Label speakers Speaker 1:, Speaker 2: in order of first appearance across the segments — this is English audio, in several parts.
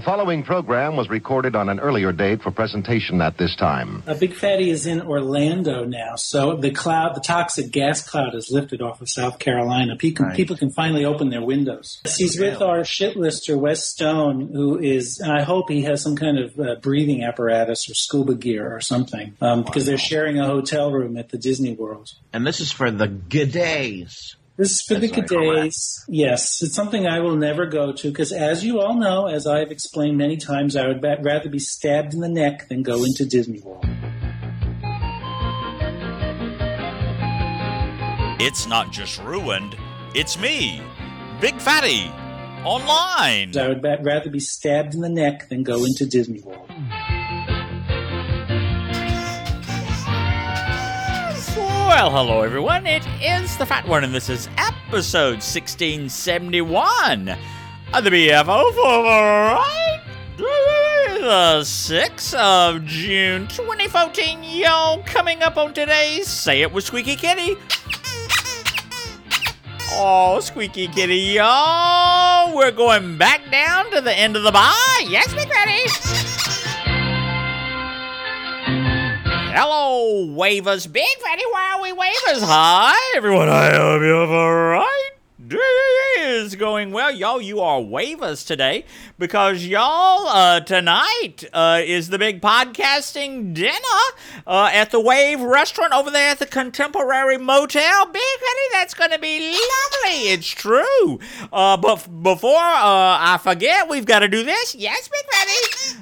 Speaker 1: following program was recorded on an earlier date for presentation at this time.
Speaker 2: Big Fatty is in Orlando now, so the toxic gas cloud is lifted off of South Carolina. People can finally open their windows. He's with our shitlister, Wes Stone, who is, and I hope he has some kind of breathing apparatus or scuba gear or something, because they're sharing a hotel room at the Disney World.
Speaker 3: And this is for the G'days.
Speaker 2: This is for the G'days. Yes, it's something I will never go to because, as you all know, as I've explained many times, I would rather be stabbed in the neck than go into Disney World.
Speaker 4: It's not just ruined, it's me, Big Fatty, online.
Speaker 2: I would rather be stabbed in the neck than go into Disney World.
Speaker 4: Well, hello everyone, it is the Fat One, and this is episode 1671 of the BFO for the 6th of June 2014. Yo, coming up on today's Say It with Squeaky Kitty. Oh, Squeaky Kitty, yo, we're going back down to the end of the bar. Yes, Big Fatty. Hello, wavers. Big Fatty, why are we wavers? Hi, everyone. I hope you have a right day is going well. Y'all, you are wavers today because y'all, tonight is the big podcasting dinner at the Wave Restaurant over there at the Contemporary Motel. Big Fatty, that's going to be lovely. It's true. But before I forget, we've got to do this. Yes, Big Fatty.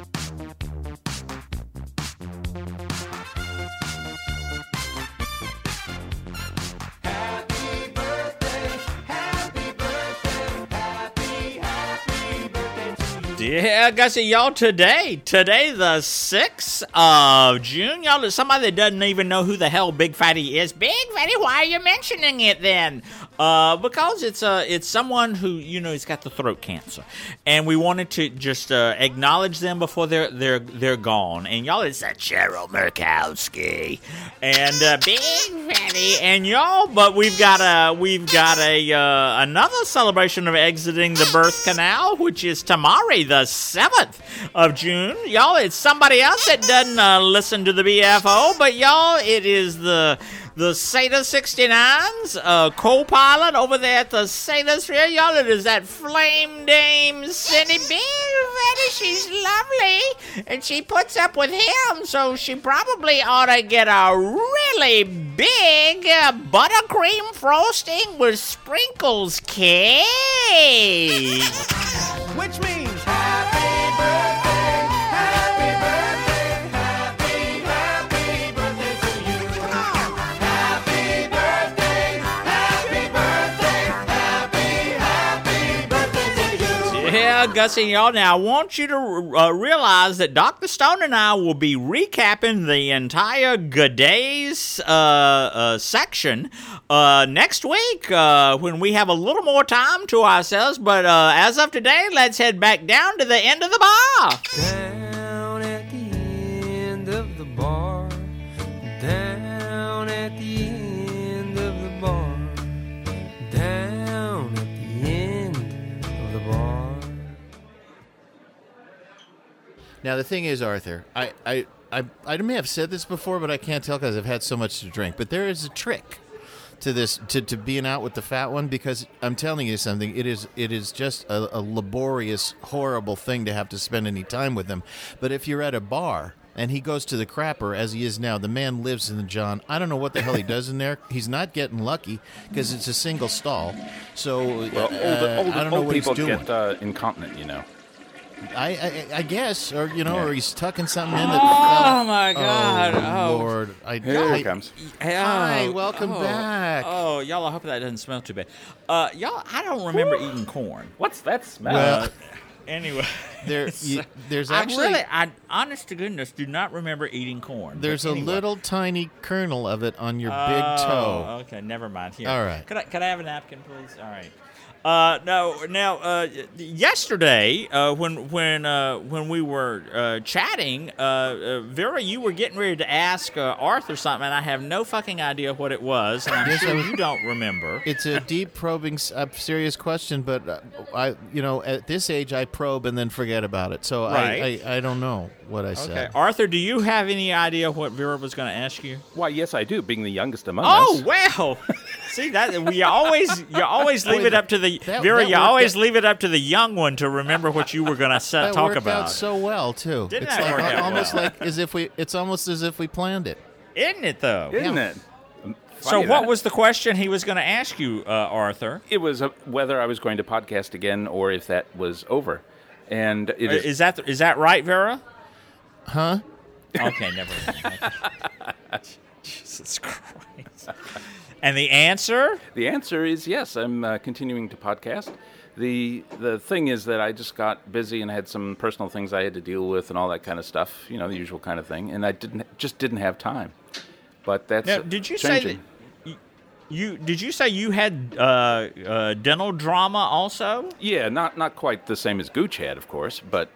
Speaker 4: Yeah, guys, y'all, today the 6th of June, y'all, there's somebody that doesn't even know who the hell Big Fatty is. Big Fatty, why are you mentioning it then? Because it's someone who, you know, he's got the throat cancer, and we wanted to just acknowledge them before they're gone. And y'all, it's Cheryl Murkowski and Big Fatty, and y'all, but we've got another celebration of exiting the birth canal, which is tomorrow, the 7th of June. Y'all, it's somebody else that doesn't listen to the BFO, but y'all, it is the Sata 69's co-pilot over there at the Sata Sphere. Y'all, it is that flame dame Cindy Big Fatty. She's lovely, and she puts up with him, so she probably ought to get a really big buttercream frosting with sprinkles cake.
Speaker 5: Which means happy birthday, happy birthday, happy birthday to you. Come on. Happy birthday, happy birthday, happy birthday to you.
Speaker 4: Yeah, Gussie, y'all, now I want you to realize that Dr. Stone and I will be recapping the entire G'days section next week when we have a little more time to ourselves. But as of today, let's head back down to the end of the bar.
Speaker 5: Down at the end of the bar, down at the end of the bar, down at the end of the bar.
Speaker 6: Now, the thing is, Arthur, I may have said this before, but I can't tell because I've had so much to drink. But there is a trick to this, to being out with the Fat One, because I'm telling you something, it is just a laborious, horrible thing to have to spend any time with him. But if you're at a bar and he goes to the crapper, as he is now, the man lives in the John. I don't know what the hell he does in there. He's not getting lucky because it's a single stall. So I don't know what he's doing.
Speaker 7: Old people get incontinent, you know.
Speaker 6: I guess, or you know, or he's tucking something in that.
Speaker 4: Oh my God!
Speaker 6: Oh Lord!
Speaker 7: Here he comes.
Speaker 6: Hi, welcome back.
Speaker 4: Oh, y'all! I hope that doesn't smell too bad. Y'all, I don't remember eating corn.
Speaker 7: What's that smell?
Speaker 6: Well,
Speaker 4: Anyway,
Speaker 6: there's actually,
Speaker 4: I honest to goodness, do not remember eating corn.
Speaker 6: There's a little tiny kernel of it on your big toe.
Speaker 4: Okay, never mind. Here,
Speaker 6: all right.
Speaker 4: Could I have a napkin, please? All right. Yesterday, when we were chatting, Vera, you were getting ready to ask Arthur something, and I have no fucking idea what it was, and I'm sure you don't remember.
Speaker 6: It's a deep, probing, serious question, but at this age, I probe and then forget about it. So
Speaker 4: Right.
Speaker 6: I don't know what I
Speaker 4: Okay.
Speaker 6: said.
Speaker 4: Arthur, do you have any idea what Vera was going to ask you?
Speaker 7: Why, yes, I do, being the youngest among
Speaker 4: Oh,
Speaker 7: us.
Speaker 4: well. See, that you always leave it up to the
Speaker 6: that
Speaker 4: Vera.
Speaker 6: worked
Speaker 4: You always
Speaker 6: out-
Speaker 4: leave it up to the young one to remember what you were going to
Speaker 6: That
Speaker 4: talk
Speaker 6: worked
Speaker 4: about.
Speaker 6: out so well too.
Speaker 4: Didn't
Speaker 6: it's
Speaker 4: that
Speaker 6: like
Speaker 4: work out
Speaker 6: almost
Speaker 4: well?
Speaker 6: like as if we. It's almost as if we planned it.
Speaker 4: Isn't it, though?
Speaker 7: Isn't it?
Speaker 4: So
Speaker 7: Funny
Speaker 4: what
Speaker 7: that.
Speaker 4: was the question he was going to ask you, Arthur?
Speaker 7: It was whether I was going to podcast again or if that was over. And it is.
Speaker 4: Is that right, Vera?
Speaker 6: Huh?
Speaker 4: Okay, never mind. Jesus Christ. And the answer?
Speaker 7: The answer is yes, I'm continuing to podcast. The thing is that I just got busy and I had some personal things I had to deal with and all that kind of stuff, the usual kind of thing, and I didn't have time. But that's
Speaker 4: Now, did you
Speaker 7: changing.
Speaker 4: say that did you say you had dental drama also?
Speaker 7: Yeah, not quite the same as Gooch had, of course, but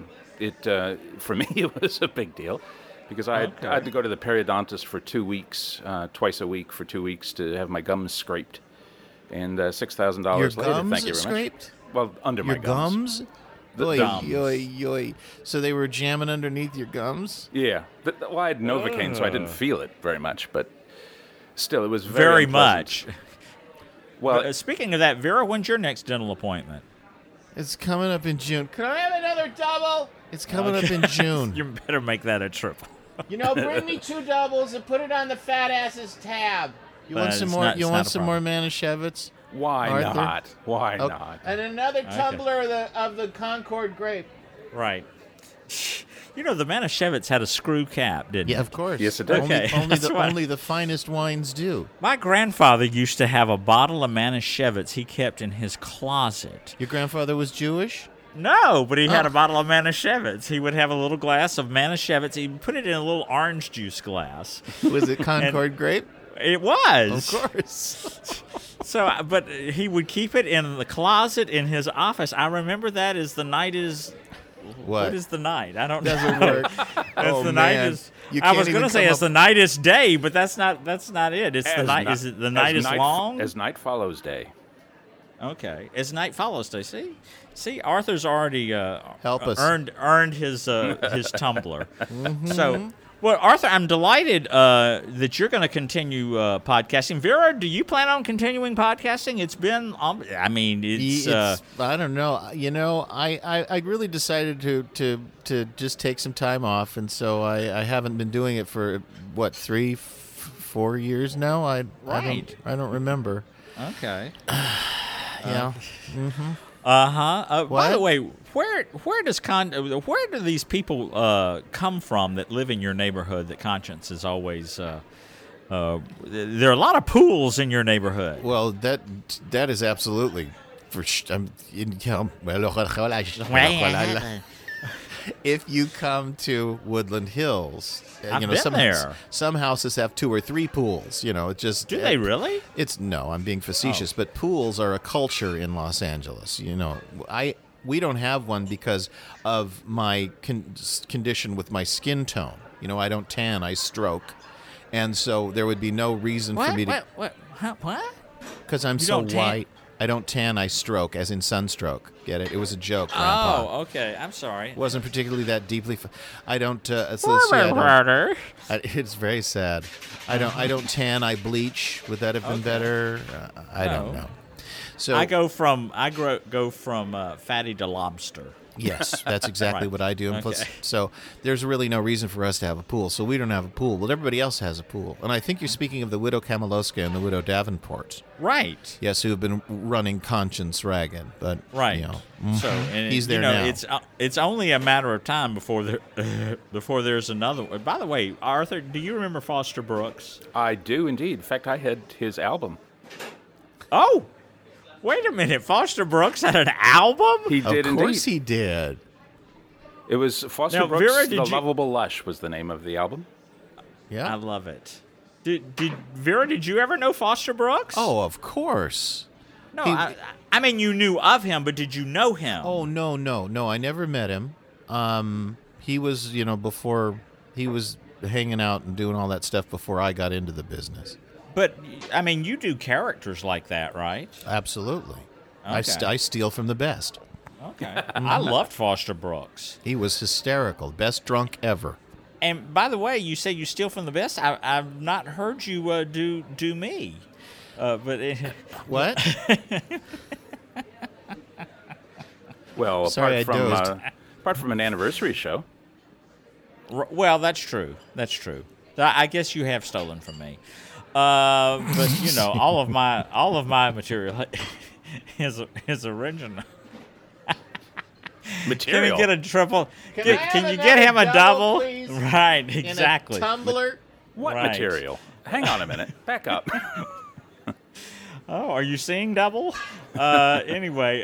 Speaker 7: it for me it was a big deal because I had to go to the periodontist for 2 weeks, twice a week for 2 weeks to have my gums scraped, and $6,000
Speaker 6: Your
Speaker 7: later.
Speaker 6: gums
Speaker 7: Thank you very
Speaker 6: scraped?
Speaker 7: much. Well, under
Speaker 6: Your
Speaker 7: my gums.
Speaker 6: gums?
Speaker 7: The
Speaker 6: Oy,
Speaker 7: gums.
Speaker 6: oy, oy. So they were jamming underneath your gums?
Speaker 7: Yeah. Well, I had Novocaine, so I didn't feel it very much, but still, it was
Speaker 4: Very
Speaker 7: very unpleasant.
Speaker 4: much.
Speaker 7: Well,
Speaker 4: Speaking of that, Vera, when's your next dental appointment?
Speaker 6: It's coming up in June. Can I have another double? It's coming up in June.
Speaker 4: You better make that a triple.
Speaker 3: Bring me 2 doubles and put it on the fat ass's tab.
Speaker 6: You want some
Speaker 4: it's
Speaker 6: more?
Speaker 4: not-
Speaker 6: You
Speaker 4: it's
Speaker 6: want
Speaker 4: not a
Speaker 6: some more Manischewitz?
Speaker 7: why
Speaker 6: Arthur?
Speaker 7: not? Why
Speaker 6: Oh.
Speaker 7: not?
Speaker 3: And another tumbler of the Concord grape.
Speaker 4: Right. The Manischewitz had a screw cap, didn't
Speaker 6: Yeah,
Speaker 4: it?
Speaker 6: of course.
Speaker 7: Yes, it did.
Speaker 4: Okay,
Speaker 6: Only
Speaker 4: that's
Speaker 6: the
Speaker 4: why-
Speaker 6: only the finest wines do.
Speaker 4: My grandfather used to have a bottle of Manischewitz he kept in his closet.
Speaker 6: Your grandfather was Jewish?
Speaker 4: No, but he had
Speaker 6: Oh.
Speaker 4: a bottle of Manischewitz. He would have a little glass of Manischewitz. He would put it in a little orange juice glass.
Speaker 6: Was it Concord grape?
Speaker 4: It was.
Speaker 6: Of course.
Speaker 4: So, but he would keep it in the closet in his office. I remember that as the night is. What is the night? I don't
Speaker 6: Doesn't
Speaker 4: know.
Speaker 6: work.
Speaker 4: As
Speaker 6: Oh,
Speaker 4: the night
Speaker 6: man.
Speaker 4: is.
Speaker 6: You
Speaker 4: I was
Speaker 6: can't
Speaker 4: going to
Speaker 6: even
Speaker 4: say
Speaker 6: come
Speaker 4: as
Speaker 6: up-
Speaker 4: the night is day, but that's not it. It's the
Speaker 7: As
Speaker 4: night.
Speaker 7: ni-
Speaker 4: Is it the
Speaker 7: as
Speaker 4: night is long?
Speaker 7: As night follows day.
Speaker 4: Okay, as night follows day. See, Arthur's already
Speaker 6: Help us.
Speaker 4: earned his tumbler. So, well, Arthur, I'm delighted that you're going to continue podcasting. Vera, do you plan on continuing podcasting? It's been, it's
Speaker 6: I don't know. I really decided to just take some time off, and so I haven't been doing it for 3, 4 years now.
Speaker 4: Right.
Speaker 6: I don't remember.
Speaker 4: okay.
Speaker 6: Yeah.
Speaker 4: By
Speaker 6: What?
Speaker 4: the way, where do these people come from that live in your neighborhood that Conscience is always? There are a lot of pools in your neighborhood.
Speaker 6: Well, that is absolutely for. If you come to Woodland Hills,
Speaker 4: I've been there.
Speaker 6: Some houses have 2 or 3 pools. It just
Speaker 4: Do they really?
Speaker 6: It's no, I'm being facetious,
Speaker 4: Oh.
Speaker 6: but pools are a culture in Los Angeles. We don't have one because of my condition with my skin tone. I don't tan, I stroke, and so there would be no reason for me to.
Speaker 4: What?
Speaker 6: Because I'm
Speaker 4: You
Speaker 6: so
Speaker 4: don't tan?
Speaker 6: white. I don't tan, I stroke, as in sunstroke. Get it? It was a joke, Grandpa.
Speaker 4: Oh, okay. I'm sorry.
Speaker 6: It wasn't particularly that deeply. I don't. Let's see, I don't- it's very sad. I don't tan. I bleach. Would that have been better? I don't
Speaker 4: No.
Speaker 6: know. So
Speaker 4: I go from fatty to lobster.
Speaker 6: yes, that's exactly
Speaker 4: Right.
Speaker 6: what I do. And plus,
Speaker 4: Okay.
Speaker 6: so there's really no reason for us to have a pool. So we don't have a pool. Well, everybody else has a pool. And I think you're speaking of the Widow Kamaloska and the Widow Davenport.
Speaker 4: Right.
Speaker 6: Yes, who have been running Conscience ragged. But
Speaker 4: Right. So
Speaker 6: He's there now.
Speaker 4: It's only a matter of time before there's another one. By the way, Arthur, do you remember Foster Brooks?
Speaker 7: I do indeed. In fact, I had his album.
Speaker 4: Oh, wait a minute. Foster Brooks had an album?
Speaker 7: He did
Speaker 6: Of course
Speaker 7: indeed.
Speaker 6: he did.
Speaker 7: It was Foster
Speaker 4: Now,
Speaker 7: Brooks,
Speaker 4: Vera,
Speaker 7: The
Speaker 4: did you-
Speaker 7: Lovable Lush was the name of the album.
Speaker 6: Yeah.
Speaker 4: I love it. Vera, did you ever know Foster Brooks?
Speaker 6: Oh, of course.
Speaker 4: no.
Speaker 6: he-
Speaker 4: I mean, you knew of him, but did you know him?
Speaker 6: Oh, no. I never met him. He was, before he was hanging out and doing all that stuff before I got into the business.
Speaker 4: But, I mean, you do characters like that, right?
Speaker 6: Absolutely.
Speaker 4: Okay.
Speaker 6: I steal from the best.
Speaker 4: Okay. I loved Foster Brooks.
Speaker 6: He was hysterical. Best drunk ever.
Speaker 4: And by the way, you say you steal from the best. I've not heard you do me.
Speaker 6: What?
Speaker 7: Well,
Speaker 6: Sorry,
Speaker 7: apart from an anniversary show.
Speaker 4: Well, that's true. That's true. I guess you have stolen from me. But you know, all of my material is original.
Speaker 7: Material.
Speaker 4: Can we get a triple? Can you
Speaker 3: have
Speaker 4: get him a
Speaker 3: another
Speaker 4: double?
Speaker 3: please?
Speaker 4: Right,
Speaker 3: In
Speaker 4: exactly.
Speaker 3: a tumbler.
Speaker 7: What
Speaker 4: Right.
Speaker 7: material? Hang on a minute. Back up.
Speaker 4: Oh, are you seeing double? Anyway,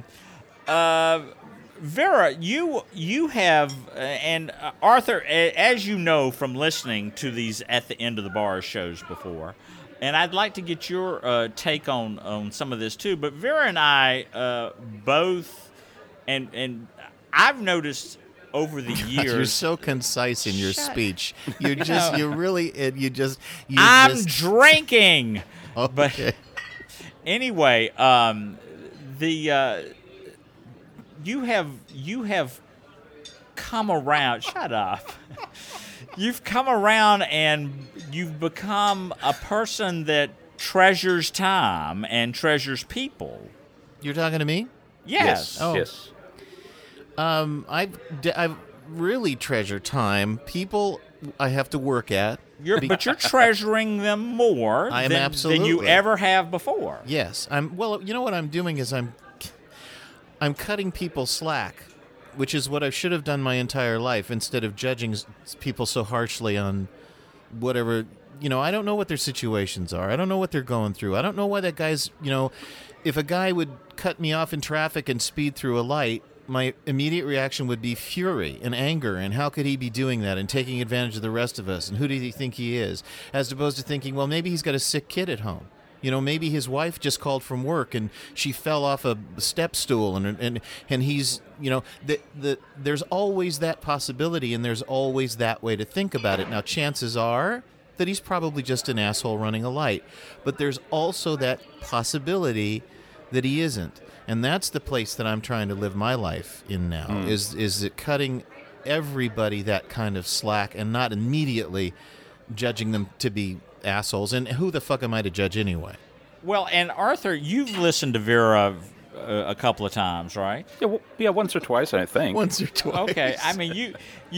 Speaker 4: Vera, you have, and Arthur, as you know from listening to these At the End of the Bar shows before, and I'd like to get your take on some of this too. But Vera and I both, and I've noticed over the years.
Speaker 6: You're so concise in your speech. I'm
Speaker 4: Drinking.
Speaker 6: Okay.
Speaker 4: But anyway, you have come around. Shut up. You've come around and you've become a person that treasures time and treasures people.
Speaker 6: You're talking to me?
Speaker 4: Yes.
Speaker 6: Oh.
Speaker 7: Yes.
Speaker 6: I really treasure time. People I have to work at.
Speaker 4: But you're treasuring them more
Speaker 6: I am
Speaker 4: than you
Speaker 6: absolutely.
Speaker 4: ever have before.
Speaker 6: Yes. Well, you know what I'm doing is I'm cutting people slack, which is what I should have done my entire life instead of judging people so harshly on whatever. You know, I don't know what their situations are. I don't know what they're going through. I don't know why that guy's, if a guy would cut me off in traffic and speed through a light, my immediate reaction would be fury and anger, and how could he be doing that and taking advantage of the rest of us, and who does he think he is, as opposed to thinking, well, maybe he's got a sick kid at home. Maybe his wife just called from work and she fell off a step stool, and he's, there's always that possibility, and there's always that way to think about it. Now, chances are that he's probably just an asshole running a light, but there's also that possibility that he isn't. And that's the place that I'm trying to live my life in now, is it cutting everybody that kind of slack and not immediately judging them to be assholes. And who the fuck am I to judge anyway?
Speaker 4: Well, and Arthur, you've listened to Vera a couple of times, right?
Speaker 7: Yeah, once or twice, I think.
Speaker 6: Once or twice.
Speaker 4: Okay, I mean,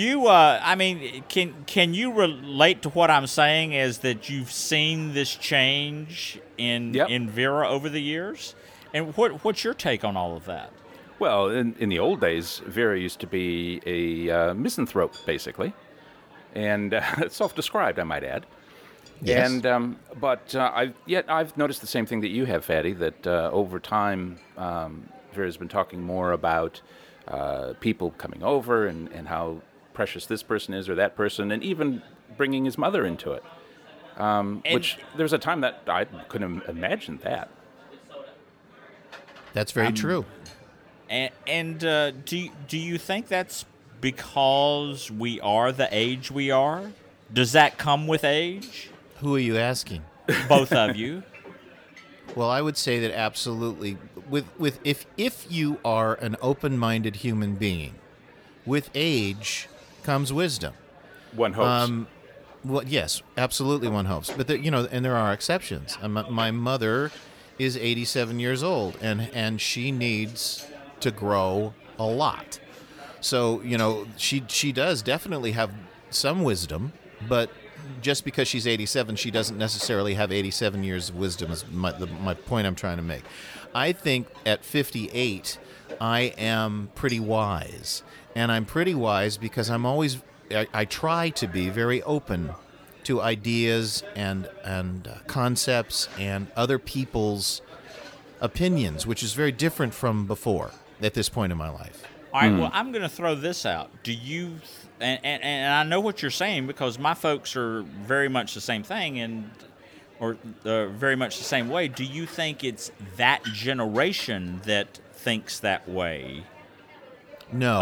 Speaker 4: can you relate to what I'm saying? Is that you've seen this change in Vera over the years? And what's your take on all of that?
Speaker 7: Well, in the old days, Vera used to be a misanthrope, basically, and self-described, I might add.
Speaker 6: Yes.
Speaker 7: And I've noticed the same thing that you have, Fatty. That over time, Vera's been talking more about people coming over and how precious this person is or that person, and even bringing his mother into it. Which there's a time that I couldn't imagine that.
Speaker 6: That's very true.
Speaker 4: And do you think that's because we are the age we are? Does that come with age?
Speaker 6: Who are you asking?
Speaker 4: Both of you.
Speaker 6: Well, I would say that absolutely. If you are an open-minded human being, with age comes wisdom.
Speaker 7: One hopes.
Speaker 6: Well, yes, absolutely, one hopes. But and there are exceptions. My mother is 87 years old, and she needs to grow a lot. So she does definitely have some wisdom, but just because she's 87, she doesn't necessarily have 87 years of wisdom, is my point I'm trying to make. I think at 58, I am pretty wise. And I'm pretty wise because I try to be very open to ideas and concepts and other people's opinions, which is very different from before at this point in my life.
Speaker 4: All right, well, I'm going to throw this out. Do you, and I know what you're saying because my folks are very much the same thing or very much the same way. Do you think it's that generation that thinks that way?
Speaker 6: No.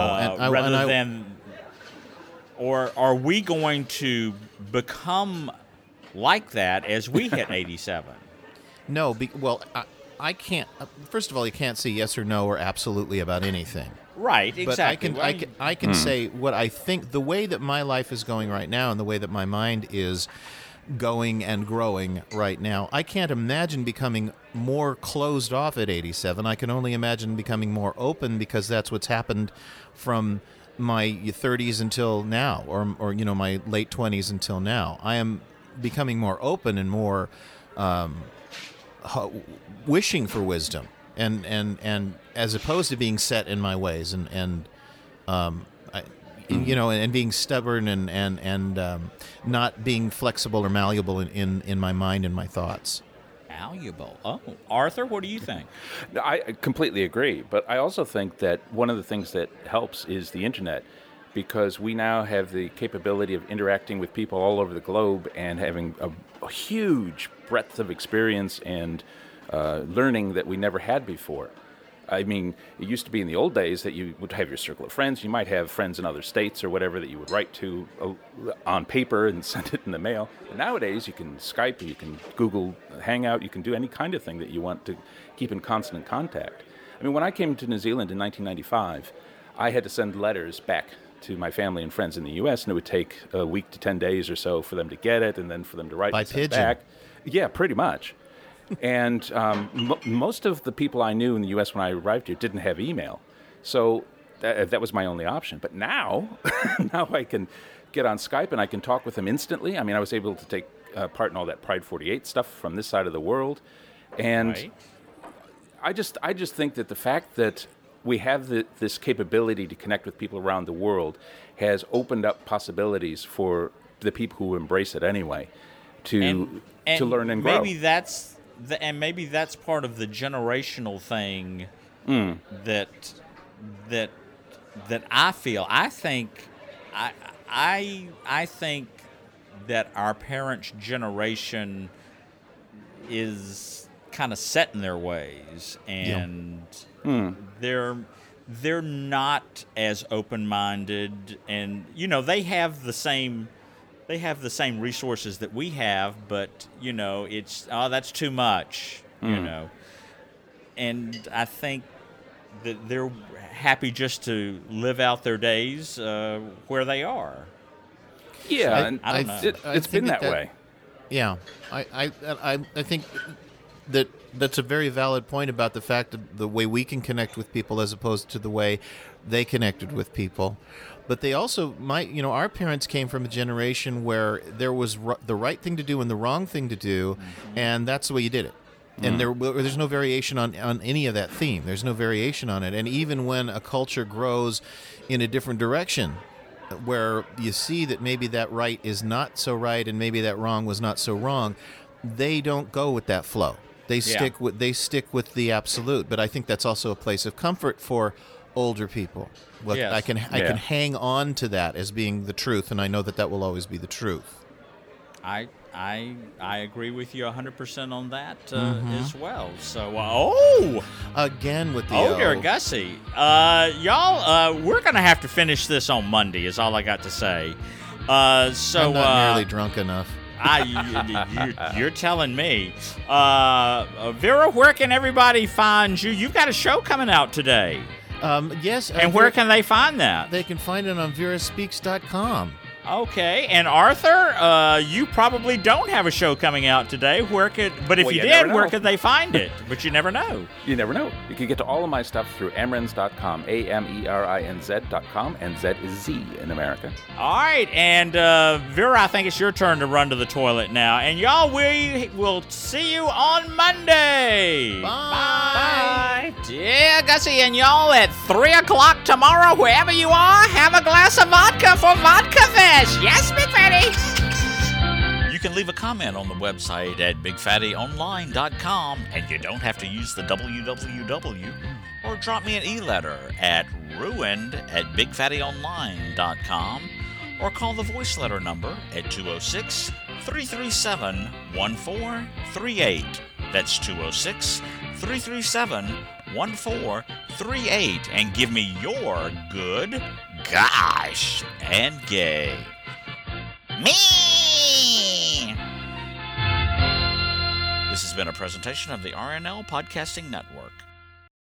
Speaker 4: Or are we going to become like that as we hit 87?
Speaker 6: No, I can't. First of all, you can't say yes or no or absolutely about anything.
Speaker 4: Right, exactly.
Speaker 6: But I can say what I think. The way that my life is going right now, and the way that my mind is going and growing right now, I can't imagine becoming more closed off at 87. I can only imagine becoming more open, because that's what's happened from my 30s until now, or my late 20s until now. I am becoming more open and more wishing for wisdom, and as opposed to being set in my ways and being stubborn and not being flexible or malleable in my mind and my thoughts.
Speaker 4: Malleable. Oh, Arthur, what do you think?
Speaker 7: I completely agree, but I also think that one of the things that helps is the internet, because we now have the capability of interacting with people all over the globe and having a huge breadth of experience and learning that we never had before. I mean, it used to be in the old days that you would have your circle of friends. You might have friends in other states or whatever that you would write to on paper and send it in the mail. But nowadays, you can Skype, you can Google Hangout, you can do any kind of thing that you want to keep in constant contact. I mean, when I came to New Zealand in 1995, I had to send letters back to my family and friends in the U.S., and it would take a week to 10 days or so for them to get it, and then for them to write
Speaker 6: by
Speaker 7: and send
Speaker 6: pigeon.
Speaker 7: back. Yeah, pretty much. And most of the people I knew in the U.S. when I arrived here didn't have email. So that was my only option. But now, now I can get on Skype and I can talk with them instantly. I mean, I was able to take part in all that Pride 48 stuff from this side of the world. And
Speaker 4: Right.
Speaker 7: I just think that the fact that we have this capability to connect with people around the world has opened up possibilities for the people who embrace it anyway to learn and grow.
Speaker 4: Maybe that's part of the generational thing that I feel. I think that our parents' generation is kind of set in their ways, and they're not as open-minded, and they have the same resources that we have, but it's that's too much, and I think that they're happy just to live out their days where they are.
Speaker 7: Yeah, and
Speaker 4: I don't know.
Speaker 7: It's been that way.
Speaker 6: Yeah, I think that's a very valid point about the fact that the way we can connect with people as opposed to the way they connected with people. But they also our parents came from a generation where there was the right thing to do and the wrong thing to do, and that's the way you did it. And there's no variation on any of that theme. There's no variation on it. And even when a culture grows in a different direction, where you see that maybe that right is not so right and maybe that wrong was not so wrong, they don't go with that flow. They stick with the absolute. But I think that's also a place of comfort for older people. Well,
Speaker 4: Yes.
Speaker 6: I can hang on to that as being the truth, and I know that will always be the truth.
Speaker 4: I agree with you 100% on that as well. So,
Speaker 6: Again with the
Speaker 4: oh dear Gussie, y'all, we're gonna have to finish this on Monday. Is all I got to say. So
Speaker 6: I'm not nearly drunk enough.
Speaker 4: You're telling me. Vera, where can everybody find you? You've got a show coming out today.
Speaker 6: Yes.
Speaker 4: And where can they find that?
Speaker 6: They can find it on veraspeaks.com.
Speaker 4: Okay, and Arthur, you probably don't have a show coming out today. But if you did, where could they find it? But you never know.
Speaker 7: You never know. You can get to all of my stuff through amerinz.com, AMERINZ.com, and Z is Z in America.
Speaker 4: All right, and Vera, I think it's your turn to run to the toilet now. And y'all, we will see you on Monday.
Speaker 6: Bye.
Speaker 4: Yeah, Gussie, and y'all at 3 o'clock tomorrow, wherever you are, have a glass of vodka for Vodka Fest. Yes, Big Fatty. You can leave a comment on the website at BigFattyOnline.com, and you don't have to use the www, or drop me an e-letter at ruined@BigFattyOnline.com, or call the voice letter number at 206-337-1438. That's 206-337-1438, and give me your good, gosh, and gay. Me! This has been a presentation of the RNL Podcasting Network.